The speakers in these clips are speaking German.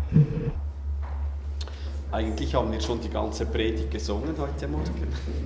Eigentlich haben wir schon die ganze Predigt gesungen heute Morgen.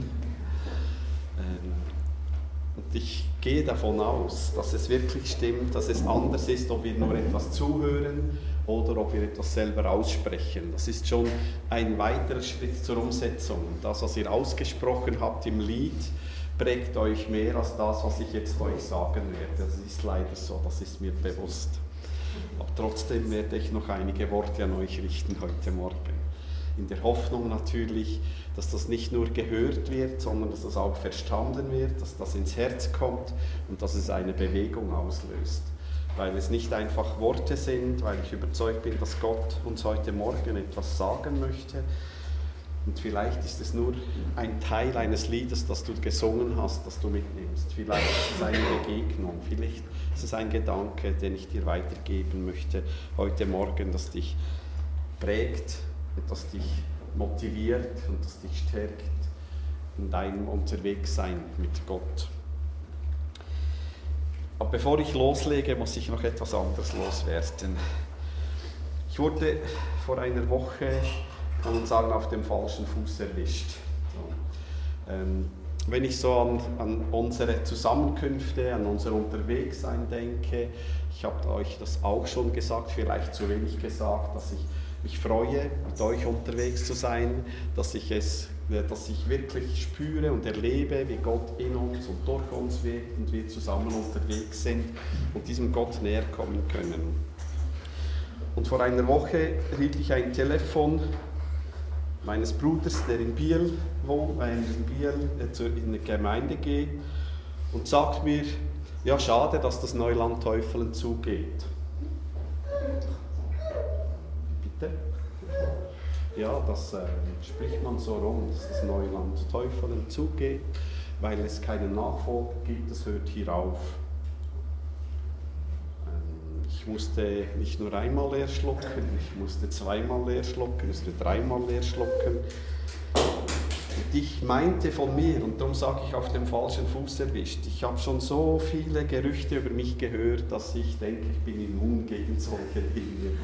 Und ich gehe davon aus, dass es wirklich stimmt, dass es anders ist, ob wir nur etwas zuhören oder ob wir etwas selber aussprechen. Das ist schon ein weiterer Schritt zur Umsetzung. Das, was ihr ausgesprochen habt im Lied, prägt euch mehr als das, was ich jetzt euch sagen werde. Das ist leider so, das ist mir bewusst. Aber trotzdem werde ich noch einige Worte an euch richten heute Morgen. In der Hoffnung natürlich, dass das nicht nur gehört wird, sondern dass das auch verstanden wird, dass das ins Herz kommt und dass es eine Bewegung auslöst. Weil es nicht einfach Worte sind, weil ich überzeugt bin, dass Gott uns heute Morgen etwas sagen möchte. Und vielleicht ist es nur ein Teil eines Liedes, das du gesungen hast, das du mitnimmst. Vielleicht ist es eine Begegnung, vielleicht ist es ein Gedanke, den ich dir weitergeben möchte heute Morgen, das dich prägt, das dich motiviert und das dich stärkt in deinem Unterwegssein mit Gott. Aber bevor ich loslege, muss ich noch etwas anderes loswerden. Ich wurde vor einer Woche, kann man sagen, auf dem falschen Fuß erwischt. Wenn ich so an unsere Zusammenkünfte, an unser Unterwegssein denke, ich habe euch das auch schon gesagt, vielleicht zu wenig gesagt, dass ich mich freue, mit euch unterwegs zu sein, dass ich wirklich spüre und erlebe, wie Gott in uns und durch uns wirkt und wir zusammen unterwegs sind und diesem Gott näher kommen können. Und vor einer Woche rief ich ein Telefon meines Bruders, der in Biel wohnt, in die Gemeinde geht und sagt mir, ja, schade, dass das Neuland Teufelen zugeht. Ja, das spricht man so rum, dass das Neuland Teufelen zugeht, weil es keinen Nachfolger gibt, das hört hier auf. Ich musste nicht nur einmal leer schlucken, ich musste zweimal leer schlucken, ich musste dreimal leer schlucken. Und ich meinte von mir, und darum sage ich, auf dem falschen Fuß erwischt, ich habe schon so viele Gerüchte über mich gehört, dass ich denke, ich bin immun gegen solche Dinge.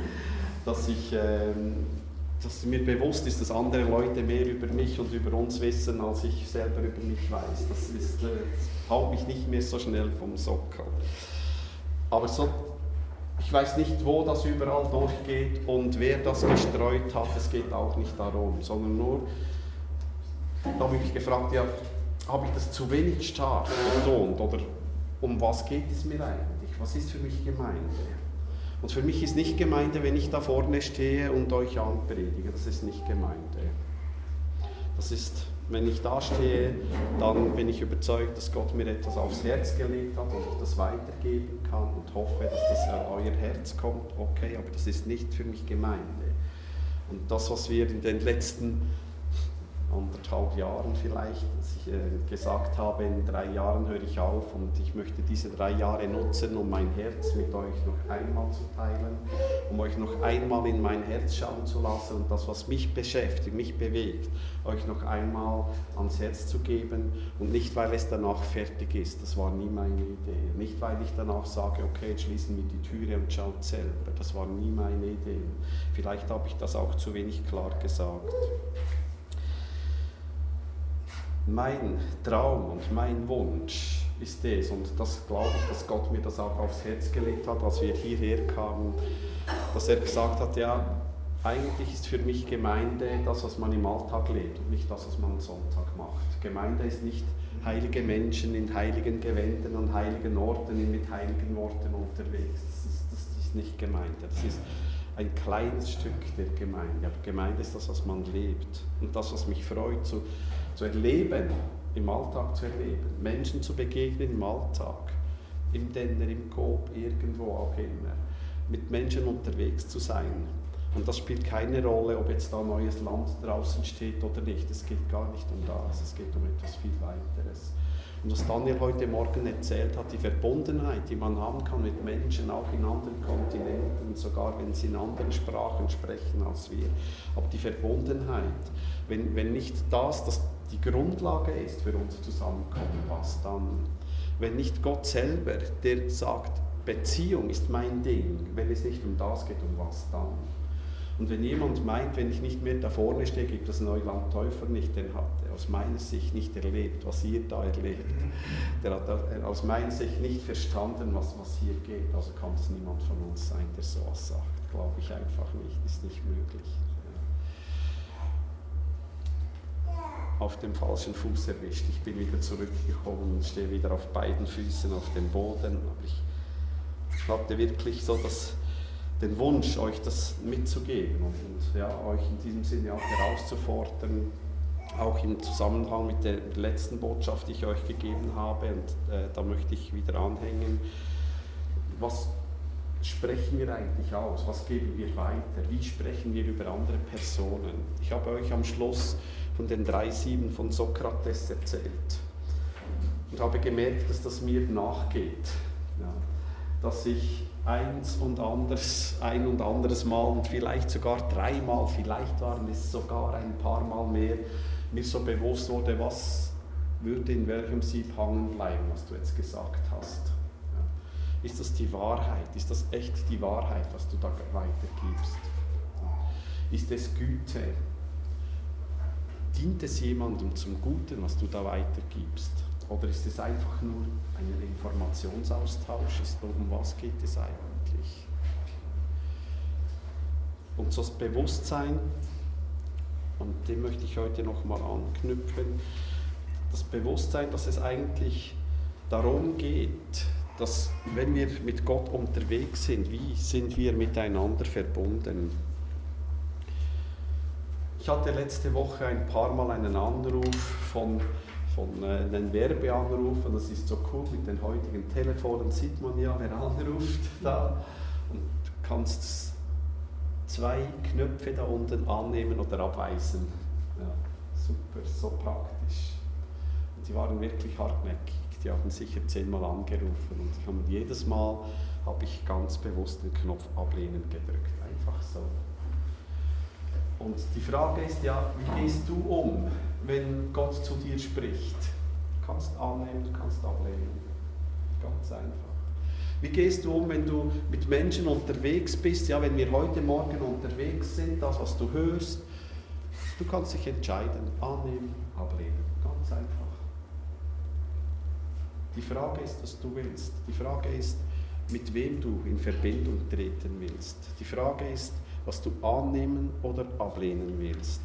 Dass mir bewusst ist, dass andere Leute mehr über mich und über uns wissen, als ich selber über mich weiß. Das haut mich nicht mehr so schnell vom Sockel. Aber ich weiß nicht, wo das überall durchgeht und wer das gestreut hat. Es geht auch nicht darum, sondern nur, da habe ich mich gefragt, ja, habe ich das zu wenig stark betont oder um was geht es mir eigentlich? Was ist für mich Gemeinde? Und für mich ist nicht Gemeinde, wenn ich da vorne stehe und euch anpredige. Das ist nicht Gemeinde. Das ist, wenn ich da stehe, dann bin ich überzeugt, dass Gott mir etwas aufs Herz gelegt hat und ich das weitergeben kann und hoffe, dass das an euer Herz kommt. Okay, aber das ist nicht für mich Gemeinde. Und das, was wir in den letzten 1,5 Jahren vielleicht, dass ich gesagt habe, in 3 Jahren höre ich auf und ich möchte diese 3 Jahre nutzen, um mein Herz mit euch noch einmal zu teilen, um euch noch einmal in mein Herz schauen zu lassen und das, was mich beschäftigt, mich bewegt, euch noch einmal ans Herz zu geben und nicht, weil es danach fertig ist, das war nie meine Idee, nicht, weil ich danach sage, okay, jetzt schließen wir die Türe und schaut selber, das war nie meine Idee. Vielleicht habe ich das auch zu wenig klar gesagt. Mein Traum und mein Wunsch ist es, und das glaube ich, dass Gott mir das auch aufs Herz gelegt hat, als wir hierher kamen, dass er gesagt hat, ja, eigentlich ist für mich Gemeinde das, was man im Alltag lebt und nicht das, was man am Sonntag macht. Gemeinde ist nicht heilige Menschen in heiligen Gewändern an heiligen Orten mit heiligen Worten unterwegs. Das ist nicht Gemeinde, das ist ein kleines Stück der Gemeinde. Aber Gemeinde ist das, was man lebt und das, was mich freut, zu erleben, im Alltag zu erleben, Menschen zu begegnen im Alltag, im Denner, im Coop, irgendwo auch immer, mit Menschen unterwegs zu sein. Und das spielt keine Rolle, ob jetzt da neues Land draußen steht oder nicht. Es geht gar nicht um das, es geht um etwas viel Weiteres. Und was Daniel heute Morgen erzählt hat, die Verbundenheit, die man haben kann mit Menschen, auch in anderen Kontinenten, sogar wenn sie in anderen Sprachen sprechen als wir. Aber die Verbundenheit, wenn nicht das die Grundlage ist für unser Zusammenkommen, was dann? Wenn nicht Gott selber, der sagt, Beziehung ist mein Ding, wenn es nicht um das geht, um was dann? Und wenn jemand meint, wenn ich nicht mehr da vorne stehe, gibt es Neuland-Täufer nicht, den hat er aus meiner Sicht nicht erlebt, was ihr da erlebt. Der hat aus meiner Sicht nicht verstanden, was hier geht. Also kann es niemand von uns sein, der sowas sagt. Glaube ich einfach nicht, ist nicht möglich. Auf dem falschen Fuß erwischt. Ich bin wieder zurückgekommen und stehe wieder auf beiden Füßen auf dem Boden. Aber ich hatte wirklich so den Wunsch, euch das mitzugeben und ja, euch in diesem Sinne auch herauszufordern, auch im Zusammenhang mit der letzten Botschaft, die ich euch gegeben habe. Und da möchte ich wieder anhängen. Was sprechen wir eigentlich aus? Was geben wir weiter? Wie sprechen wir über andere Personen? Ich habe euch am Schluss von den 3 Sieben von Sokrates erzählt und habe gemerkt, dass das mir nachgeht. Ja, dass ich ein und anderes Mal und vielleicht sogar 3 Mal, vielleicht waren es sogar ein paar Mal mehr, mir so bewusst wurde, was würde in welchem Sieb hängen bleiben, was du jetzt gesagt hast. Ja. Ist das die Wahrheit? Ist das echt die Wahrheit, was du da weitergibst? Ist es Güte? Dient es jemandem zum Guten, was du da weitergibst? Oder ist es einfach nur ein Informationsaustausch? Um was geht es eigentlich? Und so das Bewusstsein, und dem möchte ich heute nochmal anknüpfen, das Bewusstsein, dass es eigentlich darum geht, dass wenn wir mit Gott unterwegs sind, wie sind wir miteinander verbunden? Ich hatte letzte Woche ein paar Mal einen Anruf von einem Werbeanruf, und das ist so cool, mit den heutigen Telefonen sieht man ja, wer anruft da, und du kannst 2 Knöpfe da unten annehmen oder abweisen. Ja, super, so praktisch. Und die waren wirklich hartnäckig, die haben sicher 10-mal angerufen und jedes Mal habe ich ganz bewusst den Knopf ablehnen gedrückt, einfach so. Und die Frage ist ja, wie gehst du um, wenn Gott zu dir spricht? Du kannst annehmen, du kannst ablehnen. Ganz einfach. Wie gehst du um, wenn du mit Menschen unterwegs bist? Ja, wenn wir heute Morgen unterwegs sind, das, was du hörst, du kannst dich entscheiden, annehmen, ablehnen. Ganz einfach. Die Frage ist, was du willst. Die Frage ist, mit wem du in Verbindung treten willst. Die Frage ist, was du annehmen oder ablehnen willst.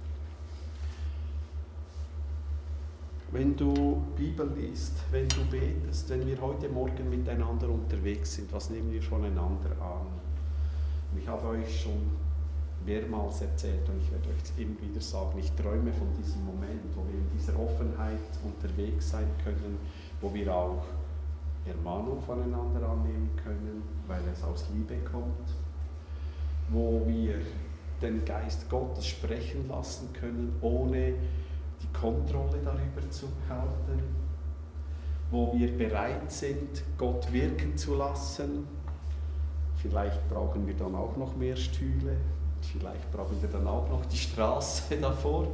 Wenn du Bibel liest, wenn du betest, wenn wir heute Morgen miteinander unterwegs sind, was nehmen wir voneinander an? Und ich habe euch schon mehrmals erzählt und ich werde euch immer wieder sagen, ich träume von diesem Moment, wo wir in dieser Offenheit unterwegs sein können, wo wir auch Ermahnung voneinander annehmen können, weil es aus Liebe kommt, wo wir den Geist Gottes sprechen lassen können, ohne die Kontrolle darüber zu halten, wo wir bereit sind, Gott wirken zu lassen. Vielleicht brauchen wir dann auch noch mehr Stühle, vielleicht brauchen wir dann auch noch die Straße davor.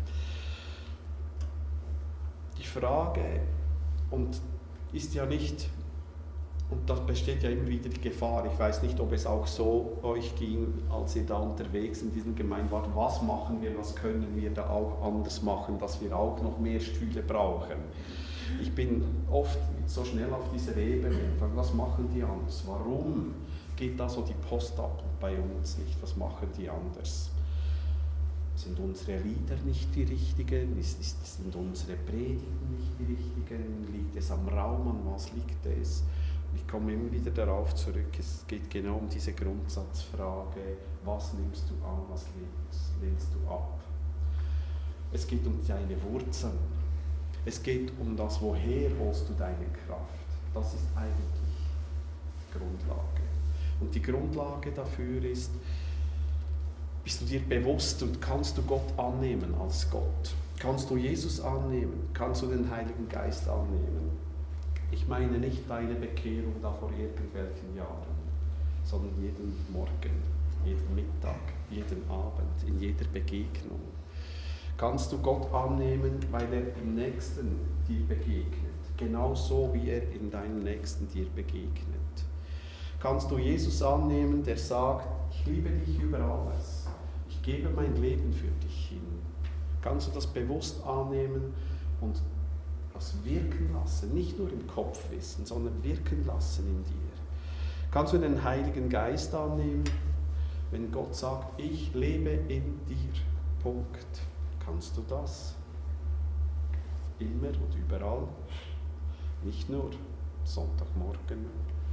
Die Frage ist ja nicht, und da besteht ja immer wieder die Gefahr, ich weiß nicht, ob es auch so euch ging, als ihr da unterwegs in diesem Gemeinde wart, was machen wir, was können wir da auch anders machen, dass wir auch noch mehr Stühle brauchen. Ich bin oft so schnell auf dieser Ebene, was machen die anders, warum geht da so die Post ab und bei uns nicht, was machen die anders? Sind unsere Lieder nicht die richtigen? Sind unsere Predigten nicht die richtigen? Liegt es am Raum? An was liegt es? Ich komme immer wieder darauf zurück, es geht genau um diese Grundsatzfrage, was nimmst du an, was lehnst du ab? Es geht um deine Wurzeln, es geht um das, woher holst du deine Kraft. Das ist eigentlich die Grundlage. Und die Grundlage dafür ist, bist du dir bewusst und kannst du Gott annehmen als Gott? Kannst du Jesus annehmen? Kannst du den Heiligen Geist annehmen? Ich meine nicht deine Bekehrung da vor irgendwelchen Jahren, sondern jeden Morgen, jeden Mittag, jeden Abend, in jeder Begegnung. Kannst du Gott annehmen, weil er im Nächsten dir begegnet, genauso wie er in deinem Nächsten dir begegnet. Kannst du Jesus annehmen, der sagt, ich liebe dich über alles. Ich gebe mein Leben für dich hin. Kannst du das bewusst annehmen und das wirken lassen, nicht nur im Kopf wissen, sondern wirken lassen in dir. Kannst du den Heiligen Geist annehmen, wenn Gott sagt, ich lebe in dir, Punkt. Kannst du das? Immer und überall, nicht nur Sonntagmorgen.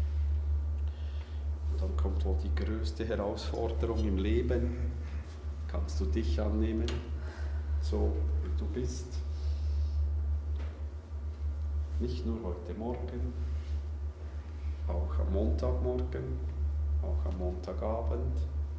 Und dann kommt wohl die größte Herausforderung im Leben. Kannst du dich annehmen, so wie du bist? Nicht nur heute Morgen, auch am Montagmorgen, auch am Montagabend.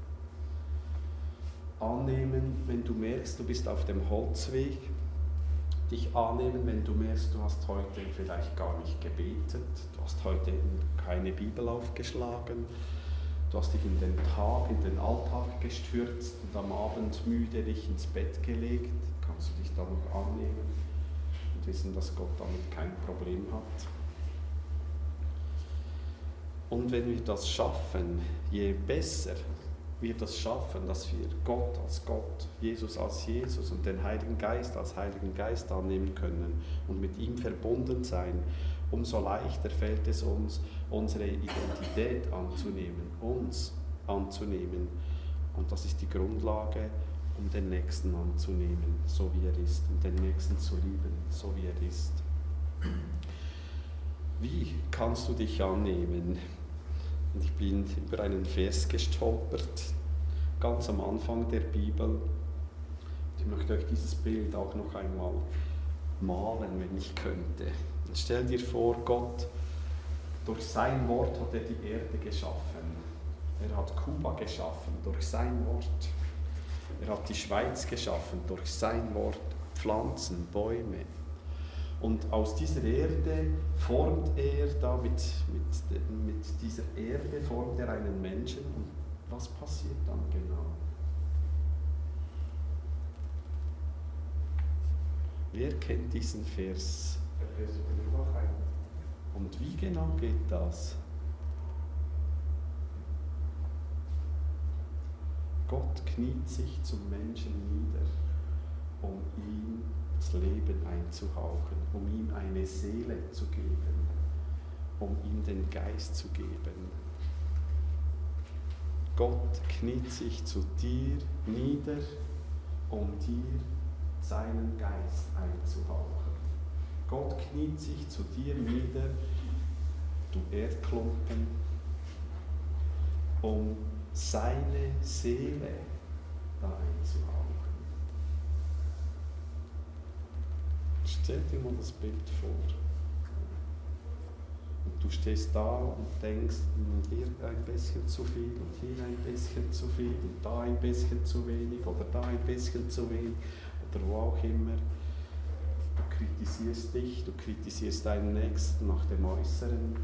Annehmen, wenn du merkst, du bist auf dem Holzweg. Dich annehmen, wenn du merkst, du hast heute vielleicht gar nicht gebetet, du hast heute keine Bibel aufgeschlagen, du hast dich in den Tag, in den Alltag gestürzt und am Abend müde dich ins Bett gelegt. Kannst du dich da noch annehmen und wissen, dass Gott damit kein Problem hat? Und wenn wir das schaffen, je besser wir das schaffen, dass wir Gott als Gott, Jesus als Jesus und den Heiligen Geist als Heiligen Geist annehmen können und mit ihm verbunden sein, umso leichter fällt es uns, unsere Identität anzunehmen, uns anzunehmen. Und das ist die Grundlage, um den Nächsten anzunehmen, so wie er ist, um den Nächsten zu lieben, so wie er ist. Wie kannst du dich annehmen? Und ich bin über einen Vers gestolpert, ganz am Anfang der Bibel. Ich möchte euch dieses Bild auch noch einmal malen, wenn ich könnte. Und stell dir vor, Gott, durch sein Wort hat er die Erde geschaffen. Er hat Kuba geschaffen, durch sein Wort. Er hat die Schweiz geschaffen, durch sein Wort. Pflanzen, Bäume. Und aus dieser Erde formt er da mit dieser Erde formt er einen Menschen. Und was passiert dann genau? Wer kennt diesen Vers? Und wie genau geht das? Gott kniet sich zum Menschen nieder, um ihm das Leben einzuhauchen, um ihm eine Seele zu geben, um ihm den Geist zu geben. Gott kniet sich zu dir nieder, um dir seinen Geist einzuhauchen. Gott kniet sich zu dir nieder, du Erdklumpen, um seine Seele da einzuhauchen. Stell dir mal das Bild vor. Und du stehst da und denkst, hier ein bisschen zu viel und hier ein bisschen zu viel und da ein bisschen zu wenig oder da ein bisschen zu wenig oder wo auch immer. Du kritisierst dich, du kritisierst deinen Nächsten nach dem Äußeren.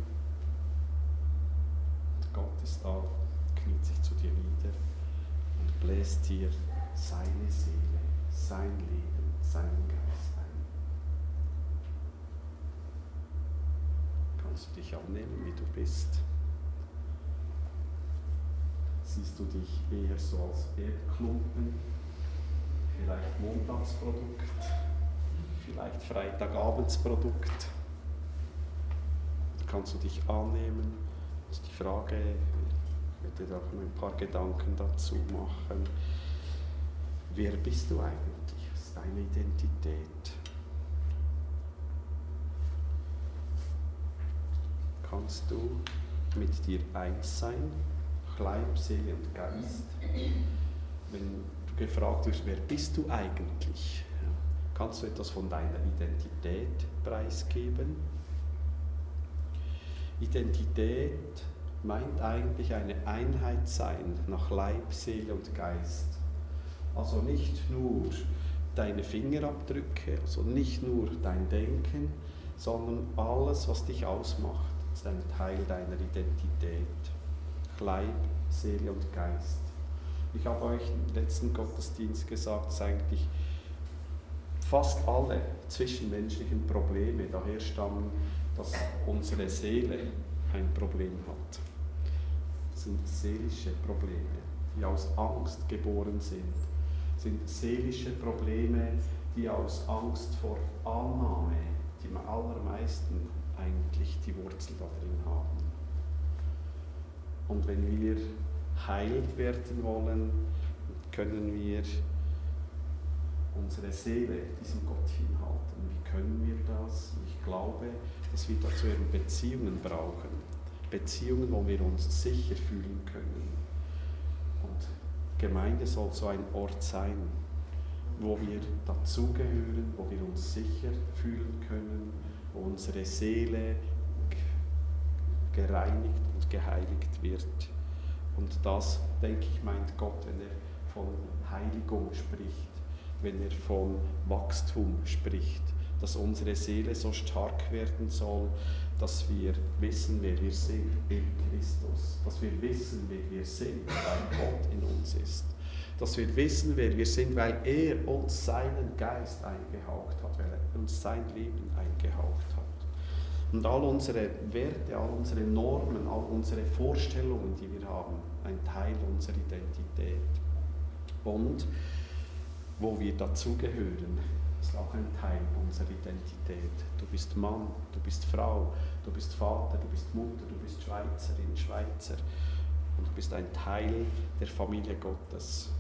Und Gott ist da, kniet sich zu dir nieder und bläst dir seine Seele, sein Leben, seinen Geist ein. Kannst du dich annehmen, wie du bist? Siehst du dich eher so als Erdklumpen, vielleicht Montagsprodukt, vielleicht Freitagabendsprodukt? Kannst du dich annehmen? Das ist die Frage, ich werde auch ein paar Gedanken dazu machen. Wer bist du eigentlich? Was ist deine Identität? Kannst du mit dir eins sein, Leib, Seele und Geist? Wenn du gefragt wirst, wer bist du eigentlich? Ja. Kannst du etwas von deiner Identität preisgeben? Identität meint eigentlich eine Einheit sein nach Leib, Seele und Geist. Also nicht nur deine Fingerabdrücke, also nicht nur dein Denken, sondern alles, was dich ausmacht, ist ein Teil deiner Identität. Leib, Seele und Geist. Ich habe euch im letzten Gottesdienst gesagt, dass eigentlich fast alle zwischenmenschlichen Probleme daher stammen, dass unsere Seele ein Problem hat. Das sind seelische Probleme. die aus Angst geboren sind seelische Probleme, die aus Angst vor Annahme, die am allermeisten eigentlich die Wurzel da drin haben. Und wenn wir heil werden wollen, können wir unsere Seele diesem Gott hinhalten. Wie können wir das? Ich glaube, dass wir dazu eben Beziehungen brauchen. Beziehungen, wo wir uns sicher fühlen können. Und Gemeinde soll so ein Ort sein, wo wir dazugehören, wo wir uns sicher fühlen können, wo unsere Seele gereinigt und geheiligt wird. Und das, denke ich, meint Gott, wenn er von Heiligung spricht, wenn er von Wachstum spricht, dass unsere Seele so stark werden soll, dass wir wissen, wer wir sind in Christus, dass wir wissen, wer wir sind, weil Gott in uns ist, dass wir wissen, wer wir sind, weil er uns seinen Geist eingehaucht hat, weil er uns sein Leben eingehaucht hat. Und all unsere Werte, all unsere Normen, all unsere Vorstellungen, die wir haben, ein Teil unserer Identität. Und wo wir dazugehören, ist auch ein Teil unserer Identität. Du bist Mann, du bist Frau, du bist Vater, du bist Mutter, du bist Schweizerin, Schweizer. Und du bist ein Teil der Familie Gottes.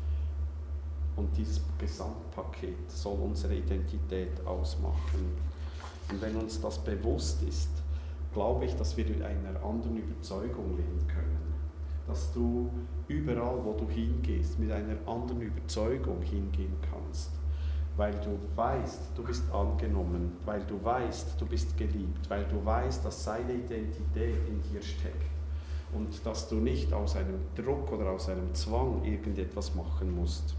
Und dieses Gesamtpaket soll unsere Identität ausmachen. Und wenn uns das bewusst ist, glaube ich, dass wir mit einer anderen Überzeugung leben können. Dass du überall, wo du hingehst, mit einer anderen Überzeugung hingehen kannst. Weil du weißt, du bist angenommen, weil du weißt, du bist geliebt, weil du weißt, dass seine Identität in dir steckt. Und dass du nicht aus einem Druck oder aus einem Zwang irgendetwas machen musst.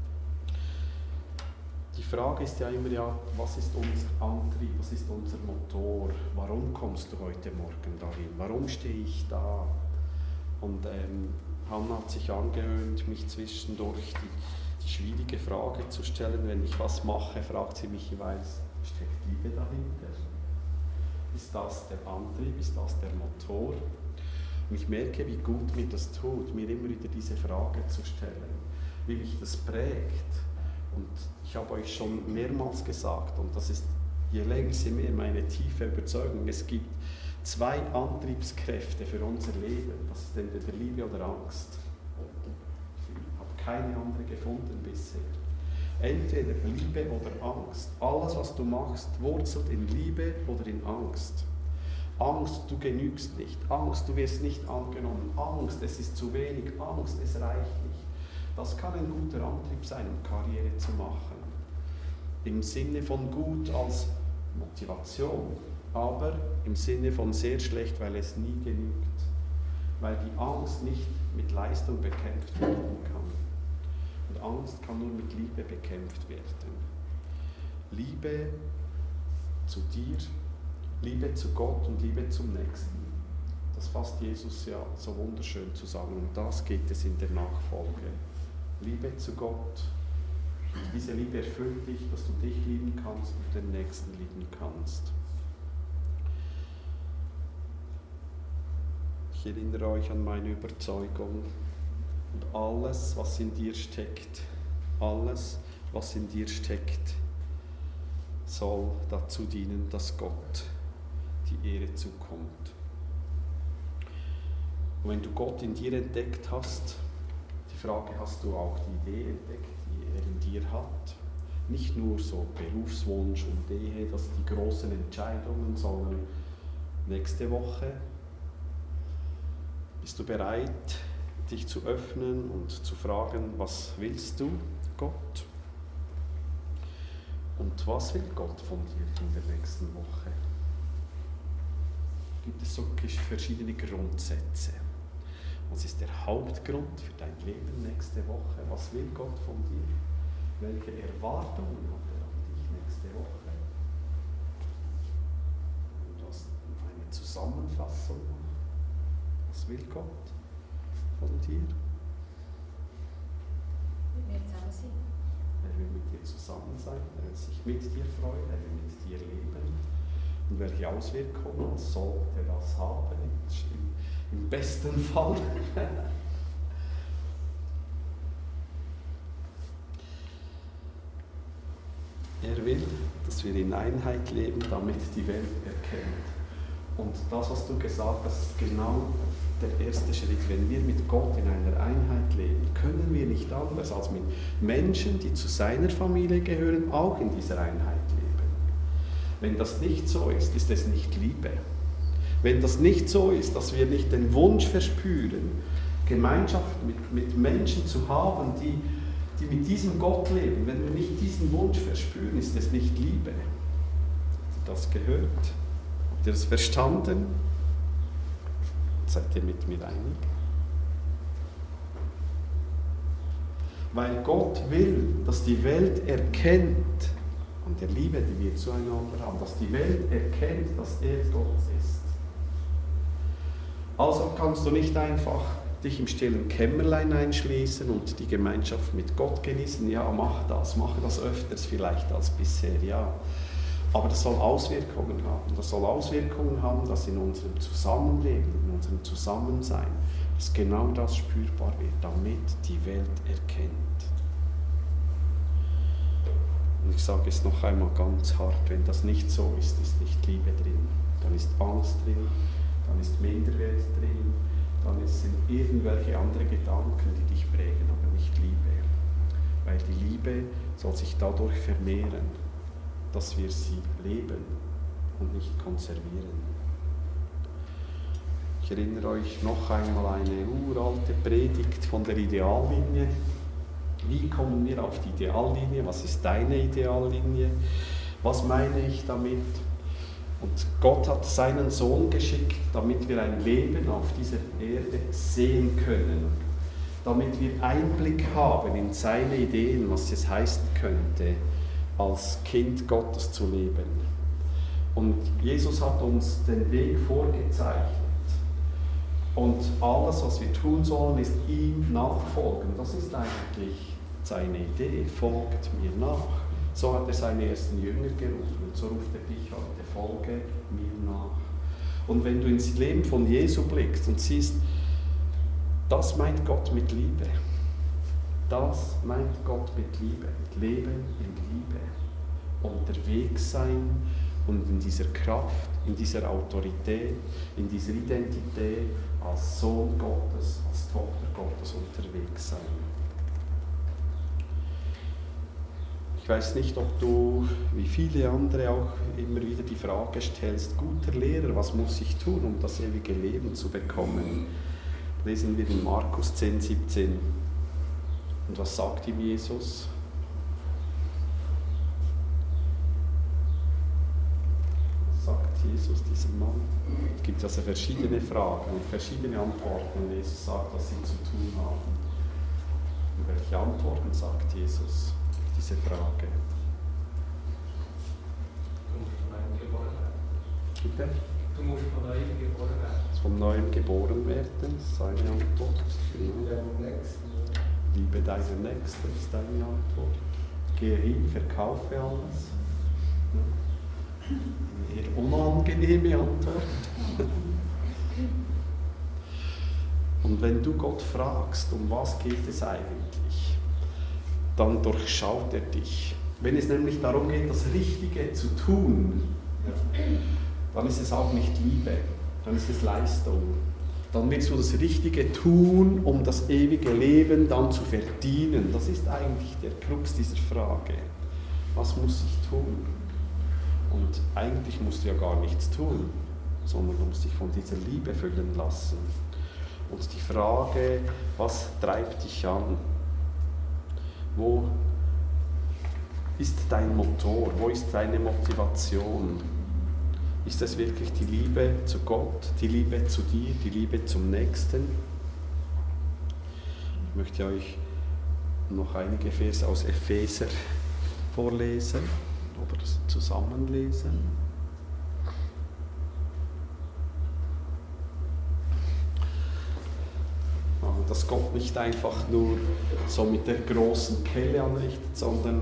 Die Frage ist ja immer, was ist unser Antrieb, was ist unser Motor, warum kommst du heute Morgen dahin, warum stehe ich da? Und Hannah hat sich angewöhnt, mich zwischendurch die schwierige Frage zu stellen, wenn ich was mache, fragt sie mich jeweils, steckt Liebe dahinter? Ist das der Antrieb, ist das der Motor? Und ich merke, wie gut mir das tut, mir immer wieder diese Frage zu stellen, wie mich das prägt. Und ich habe euch schon mehrmals gesagt, und das ist je länger je mehr meine tiefe Überzeugung, es gibt zwei Antriebskräfte für unser Leben. Das ist entweder Liebe oder Angst. Ich habe keine andere gefunden bisher. Entweder Liebe oder Angst. Alles, was du machst, wurzelt in Liebe oder in Angst. Angst, du genügst nicht. Angst, du wirst nicht angenommen. Angst, es ist zu wenig. Angst, es reicht nicht. Das kann ein guter Antrieb sein, um Karriere zu machen. Im Sinne von gut als Motivation, aber im Sinne von sehr schlecht, weil es nie genügt. Weil die Angst nicht mit Leistung bekämpft werden kann. Und Angst kann nur mit Liebe bekämpft werden. Liebe zu dir, Liebe zu Gott und Liebe zum Nächsten. Das fasst Jesus ja so wunderschön zusammen. Und das geht es in der Nachfolge. Liebe zu Gott. Und diese Liebe erfüllt dich, dass du dich lieben kannst und den Nächsten lieben kannst. Ich erinnere euch an meine Überzeugung. Und alles, was in dir steckt, soll dazu dienen, dass Gott die Ehre zukommt. Und wenn du Gott in dir entdeckt hast, die Frage, hast du auch die Idee entdeckt, die er in dir hat? Nicht nur so Berufswunsch und Ehe, das die großen Entscheidungen, sondern nächste Woche bist du bereit, dich zu öffnen und zu fragen, was willst du, Gott? Und was will Gott von dir in der nächsten Woche? Gibt es so verschiedene Grundsätze? Was ist der Hauptgrund für dein Leben nächste Woche? Was will Gott von dir? Welche Erwartungen hat er an dich nächste Woche? Und das eine Zusammenfassung. Was will Gott von dir? Mit mir zusammen sein. Er will mit dir zusammen sein, er will sich mit dir freuen, er will mit dir leben. Und welche Auswirkungen sollte das haben? Im besten Fall. Er will, dass wir in Einheit leben, damit die Welt erkennt. Und das, was du gesagt hast, ist genau der erste Schritt. Wenn wir mit Gott in einer Einheit leben, können wir nicht anders als mit Menschen, die zu seiner Familie gehören, auch in dieser Einheit leben. Wenn das nicht so ist, ist es nicht Liebe. Wenn das nicht so ist, dass wir nicht den Wunsch verspüren, Gemeinschaft mit Menschen zu haben, die mit diesem Gott leben, wenn wir nicht diesen Wunsch verspüren, ist es nicht Liebe. Habt ihr das gehört? Habt ihr das verstanden? Seid ihr mit mir einig? Weil Gott will, dass die Welt erkennt, an der Liebe, die wir zueinander haben, dass die Welt erkennt, dass er Gott ist. Also kannst du nicht einfach dich im stillen Kämmerlein einschließen und die Gemeinschaft mit Gott genießen. Ja, mach das öfters vielleicht als bisher, ja. Aber das soll Auswirkungen haben. Das soll Auswirkungen haben, dass in unserem Zusammenleben, in unserem Zusammensein, dass genau das spürbar wird, damit die Welt erkennt. Und ich sage es noch einmal ganz hart, wenn das nicht so ist, ist nicht Liebe drin. Dann ist Angst drin, dann ist Minderwert drin, dann sind irgendwelche andere Gedanken, die dich prägen, aber nicht Liebe. Weil die Liebe soll sich dadurch vermehren, dass wir sie leben und nicht konservieren. Ich erinnere euch noch einmal eine uralte Predigt von der Ideallinie. Wie kommen wir auf die Ideallinie? Was ist deine Ideallinie? Was meine ich damit? Und Gott hat seinen Sohn geschickt, damit wir ein Leben auf dieser Erde sehen können. Damit wir Einblick haben in seine Ideen, was es heißen könnte, als Kind Gottes zu leben. Und Jesus hat uns den Weg vorgezeichnet. Und alles, was wir tun sollen, ist ihm nachfolgen. Das ist eigentlich seine Idee. Folgt mir nach. So hat er seine ersten Jünger gerufen. Und so ruft er dich heute. Folge mir nach. Und wenn du ins Leben von Jesu blickst und siehst, das meint Gott mit Liebe. Das meint Gott mit Liebe. Mit Leben in Liebe. Unterwegs sein und in dieser Kraft, in dieser Autorität, in dieser Identität als Sohn Gottes, als Tochter Gottes unterwegs sein. Ich weiß nicht, ob du, wie viele andere, auch immer wieder die Frage stellst, guter Lehrer, was muss ich tun, um das ewige Leben zu bekommen? Lesen wir in Markus 10, 17. Und was sagt ihm Jesus? Was sagt Jesus diesem Mann? Es gibt also verschiedene Fragen und verschiedene Antworten, wenn Jesus sagt, was sie zu tun haben. Und welche Antworten sagt Jesus? Diese Frage. Du musst von neuem geboren werden. Bitte? Du musst von neuem geboren werden. Von neuem geboren werden, ist seine Antwort. Liebe deinen Nächsten ist deine Antwort. Gehe hin, verkaufe alles. Eher unangenehme Antwort. Und wenn du Gott fragst, um was geht es eigentlich, dann durchschaut er dich. Wenn es nämlich darum geht, das Richtige zu tun, dann ist es auch nicht Liebe, dann ist es Leistung. Dann willst du das Richtige tun, um das ewige Leben dann zu verdienen. Das ist eigentlich der Krux dieser Frage. Was muss ich tun? Und eigentlich musst du ja gar nichts tun, sondern du musst dich von dieser Liebe füllen lassen. Und die Frage, was treibt dich an? Wo ist dein Motor? Wo ist deine Motivation? Ist es wirklich die Liebe zu Gott, die Liebe zu dir, die Liebe zum Nächsten? Ich möchte euch noch einige Verse aus Epheser vorlesen oder zusammenlesen. Dass Gott nicht einfach nur so mit der großen Kelle anrichtet, sondern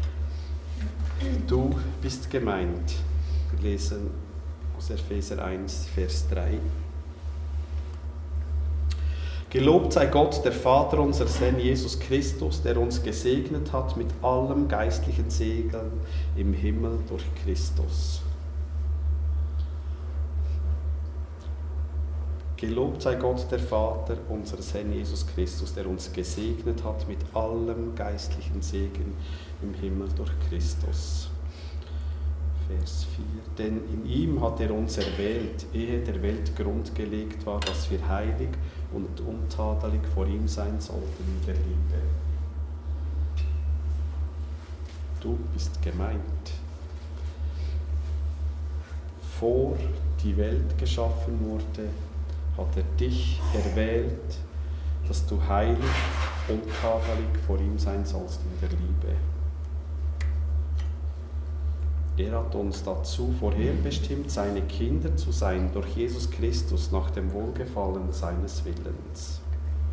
du bist gemeint. Wir lesen aus Epheser 1, Vers 3. Gelobt sei Gott, der Vater unseres Herrn Jesus Christus, der uns gesegnet hat mit allem geistlichen Segen im Himmel durch Christus. Gelobt sei Gott, der Vater unseres Herrn Jesus Christus, der uns gesegnet hat mit allem geistlichen Segen im Himmel durch Christus. Vers 4. Denn in ihm hat er uns erwählt, ehe der Welt Grund gelegt war, dass wir heilig und untadelig vor ihm sein sollten in der Liebe. Du bist gemeint. Vor die Welt geschaffen wurde, hat er dich erwählt, dass du heilig und untadelig vor ihm sein sollst in der Liebe. Er hat uns dazu vorherbestimmt, seine Kinder zu sein, durch Jesus Christus nach dem Wohlgefallen seines Willens.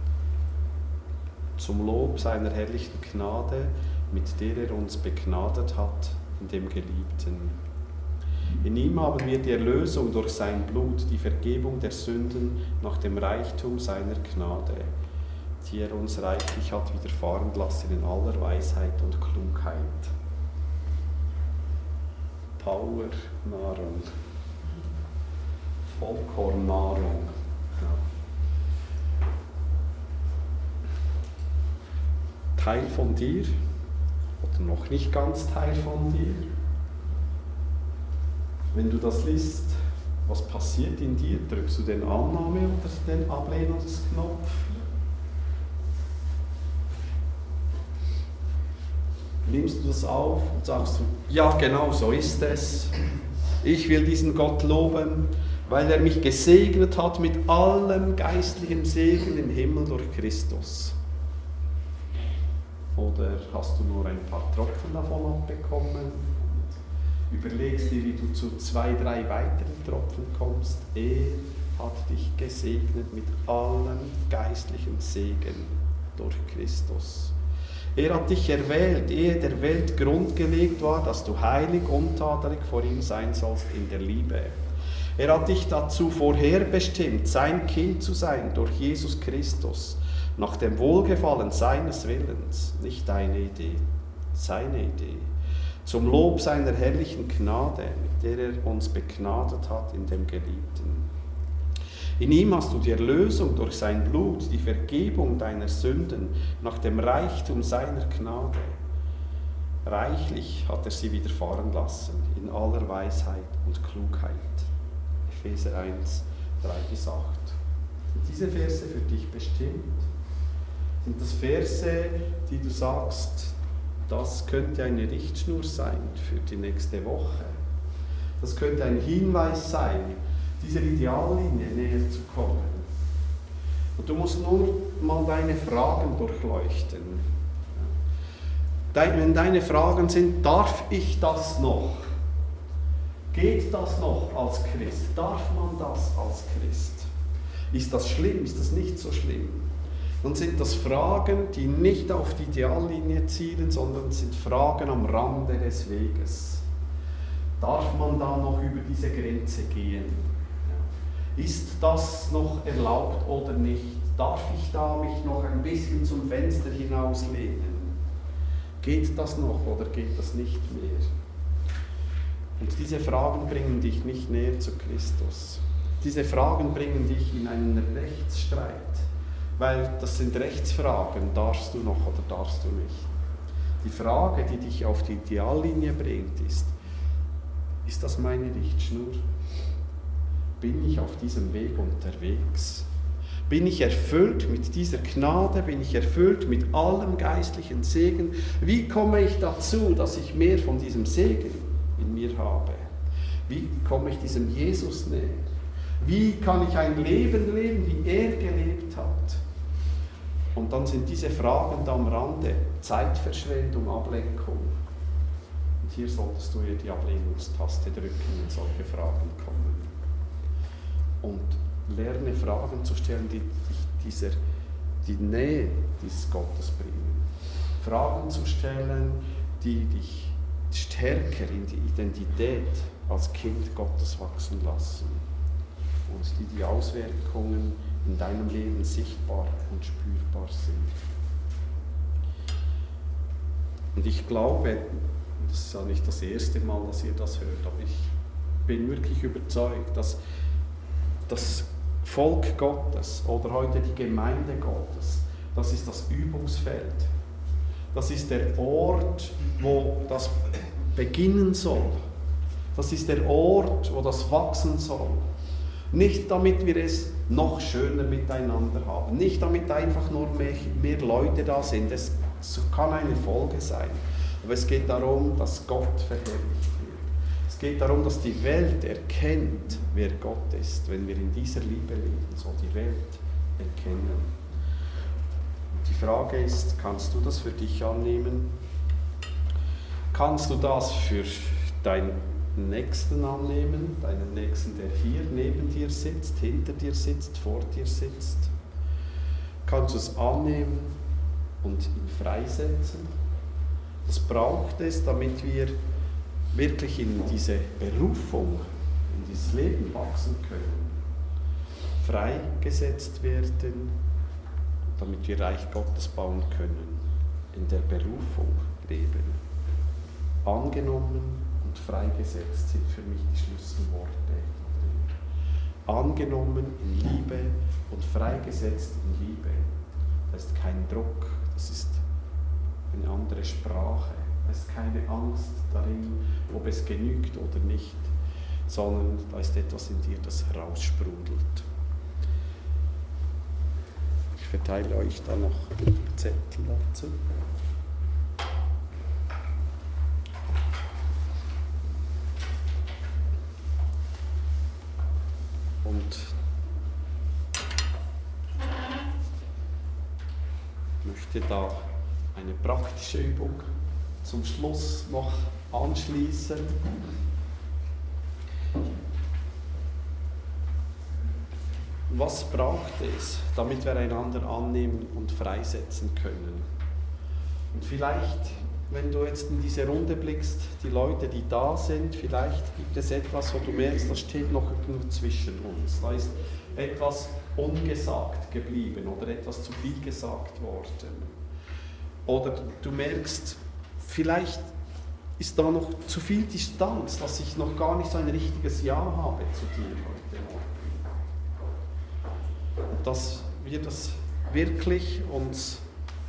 Zum Lob seiner herrlichen Gnade, mit der er uns begnadet hat in dem Geliebten. In ihm haben wir die Erlösung durch sein Blut, die Vergebung der Sünden nach dem Reichtum seiner Gnade, die er uns reichlich hat widerfahren lassen in aller Weisheit und Klugheit. Power-Nahrung, Vollkornnahrung. Ja. Teil von dir oder noch nicht ganz Teil von dir. Wenn du das liest, was passiert in dir? Drückst du den Annahme- oder den Ablehnungsknopf? Nimmst du das auf und sagst, ja genau so ist es. Ich will diesen Gott loben, weil er mich gesegnet hat mit allem geistlichen Segen im Himmel durch Christus. Oder hast du nur ein paar Tropfen davon abbekommen und überlegst dir, wie du zu 2, 3 weiteren Tropfen kommst? Er hat dich gesegnet mit allem geistlichen Segen durch Christus. Er hat dich erwählt, ehe der Welt Grund gelegt war, dass du heilig und untadelig vor ihm sein sollst in der Liebe. Er hat dich dazu vorherbestimmt, sein Kind zu sein durch Jesus Christus, nach dem Wohlgefallen seines Willens, nicht deine Idee, seine Idee, zum Lob seiner herrlichen Gnade, mit der er uns begnadet hat in dem Geliebten. In ihm hast du die Erlösung durch sein Blut, die Vergebung deiner Sünden nach dem Reichtum seiner Gnade. Reichlich hat er sie widerfahren lassen, in aller Weisheit und Klugheit. Epheser 1, 3-8. Sind diese Verse für dich bestimmt? Sind das Verse, die du sagst, das könnte eine Richtschnur sein für die nächste Woche? Das könnte ein Hinweis sein, dieser Ideallinie näher zu kommen. Und du musst nur mal deine Fragen durchleuchten. Wenn deine Fragen sind, darf ich das noch? Geht das noch als Christ? Darf man das als Christ? Ist das schlimm? Ist das nicht so schlimm? Dann sind das Fragen, die nicht auf die Ideallinie zielen, sondern sind Fragen am Rande des Weges. Darf man da noch über diese Grenze gehen? Ist das noch erlaubt oder nicht? Darf ich da mich noch ein bisschen zum Fenster hinauslehnen? Geht das noch oder geht das nicht mehr? Und diese Fragen bringen dich nicht näher zu Christus. Diese Fragen bringen dich in einen Rechtsstreit, weil das sind Rechtsfragen, darfst du noch oder darfst du nicht? Die Frage, die dich auf die Ideallinie bringt, ist das meine Richtschnur? Bin ich auf diesem Weg unterwegs? Bin ich erfüllt mit dieser Gnade? Bin ich erfüllt mit allem geistlichen Segen? Wie komme ich dazu, dass ich mehr von diesem Segen in mir habe? Wie komme ich diesem Jesus näher? Wie kann ich ein Leben leben, wie er gelebt hat? Und dann sind diese Fragen da am Rande Zeitverschwendung, Ablenkung. Und hier solltest du die Ablehnungstaste drücken, wenn solche Fragen kommen. Und lerne Fragen zu stellen, die dich die Nähe dieses Gottes bringen. Fragen zu stellen, die dich stärker in die Identität als Kind Gottes wachsen lassen und die Auswirkungen in deinem Leben sichtbar und spürbar sind. Und ich glaube, das ist ja nicht das erste Mal, dass ihr das hört, aber ich bin wirklich überzeugt, dass das Volk Gottes oder heute die Gemeinde Gottes, das ist das Übungsfeld. Das ist der Ort, wo das beginnen soll. Das ist der Ort, wo das wachsen soll. Nicht damit wir es noch schöner miteinander haben, nicht damit einfach nur mehr Leute da sind. Das kann eine Folge sein. Aber es geht darum, dass Gott verherrlicht wird. Es geht darum, dass die Welt erkennt, wer Gott ist. Wenn wir in dieser Liebe leben, soll die Welt erkennen. Und die Frage ist, kannst du das für dich annehmen? Kannst du das für deinen Nächsten annehmen? Deinen Nächsten, der hier neben dir sitzt, hinter dir sitzt, vor dir sitzt? Kannst du es annehmen und ihn freisetzen? Das braucht es, damit wir wirklich in diese Berufung, in dieses Leben wachsen können. Freigesetzt werden, damit wir Reich Gottes bauen können. In der Berufung leben. Angenommen und freigesetzt sind für mich die Schlüsselworte. Angenommen in Liebe und freigesetzt in Liebe. Das ist kein Druck, das ist eine andere Sprache. Es ist keine Angst darin, ob es genügt oder nicht, sondern da ist etwas in dir, das heraussprudelt. Ich verteile euch da noch Zettel dazu. Und ich möchte da eine praktische Übung zum Schluss noch anschließen. Was braucht es, damit wir einander annehmen und freisetzen können? Und vielleicht, wenn du jetzt in diese Runde blickst, die Leute, die da sind, vielleicht gibt es etwas, wo du merkst, das steht noch nur zwischen uns. Da ist etwas ungesagt geblieben oder etwas zu viel gesagt worden. Oder du merkst, vielleicht ist da noch zu viel Distanz, dass ich noch gar nicht so ein richtiges Ja habe zu dir heute Morgen. Und dass wir das wirklich uns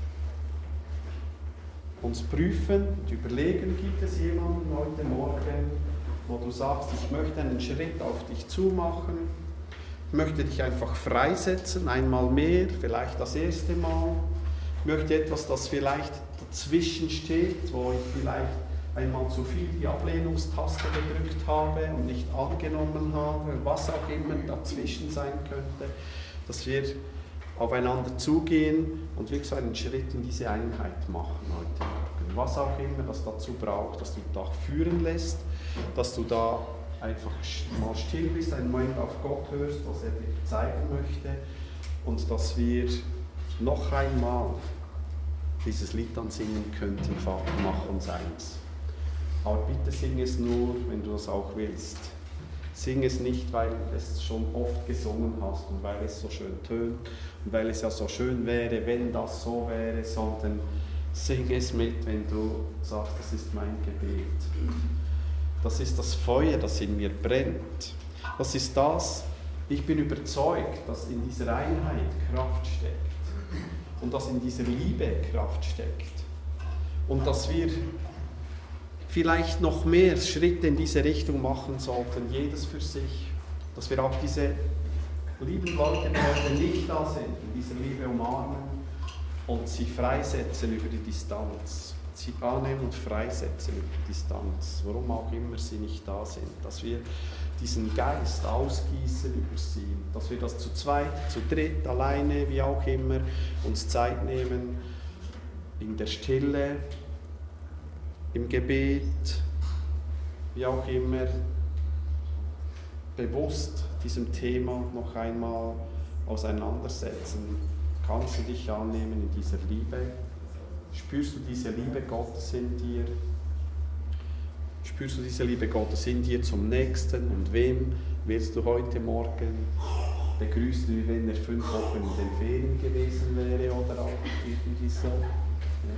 prüfen und überlegen, gibt es jemanden heute Morgen, wo du sagst, ich möchte einen Schritt auf dich zumachen, ich möchte dich einfach freisetzen, einmal mehr, vielleicht das erste Mal. Ich möchte etwas, das vielleicht dazwischen steht, wo ich vielleicht einmal zu viel die Ablehnungstaste gedrückt habe und nicht angenommen habe, was auch immer dazwischen sein könnte, dass wir aufeinander zugehen und wirklich so einen Schritt in diese Einheit machen heute Morgen. Was auch immer das dazu braucht, dass du da führen lässt, dass du da einfach mal still bist, einen Moment auf Gott hörst, was er dir zeigen möchte und dass wir noch einmal dieses Lied dann singen könnten, Vater, mach uns eins. Aber bitte sing es nur, wenn du das auch willst. Sing es nicht, weil du es schon oft gesungen hast und weil es so schön tönt und weil es ja so schön wäre, wenn das so wäre, sondern sing es mit, wenn du sagst, das ist mein Gebet. Das ist das Feuer, das in mir brennt. Das ist das, ich bin überzeugt, dass in dieser Einheit Kraft steckt. Und dass in dieser Liebe Kraft steckt. Und dass wir vielleicht noch mehr Schritte in diese Richtung machen sollten, jedes für sich. Dass wir auch diese lieben Leute, die heute nicht da sind, in dieser Liebe umarmen und sie freisetzen über die Distanz. Sie annehmen und freisetzen über die Distanz, warum auch immer sie nicht da sind. Dass wir diesen Geist ausgießen über sie, dass wir das zu zweit, zu dritt, alleine, wie auch immer, uns Zeit nehmen, in der Stille, im Gebet, wie auch immer, bewusst diesem Thema noch einmal auseinandersetzen. Kannst du dich annehmen in dieser Liebe? Spürst du diese Liebe Gottes in dir? Spürst du diese Liebe Gottes in dir zum Nächsten? Und wem willst du heute Morgen begrüßt, wie wenn er 5 Wochen in den Ferien gewesen wäre oder auch irgendwie so. Ja.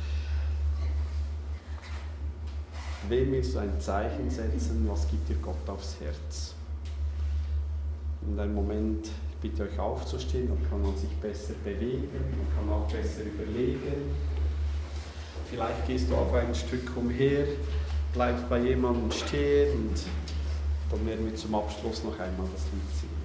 Wem willst du ein Zeichen setzen? Was gibt dir Gott aufs Herz? In einem Moment, ich bitte euch aufzustehen, dann kann man sich besser bewegen, man kann auch besser überlegen. Vielleicht gehst du auch ein Stück umher, bleibst bei jemandem stehen und dann werden wir zum Abschluss noch einmal das Lied singen.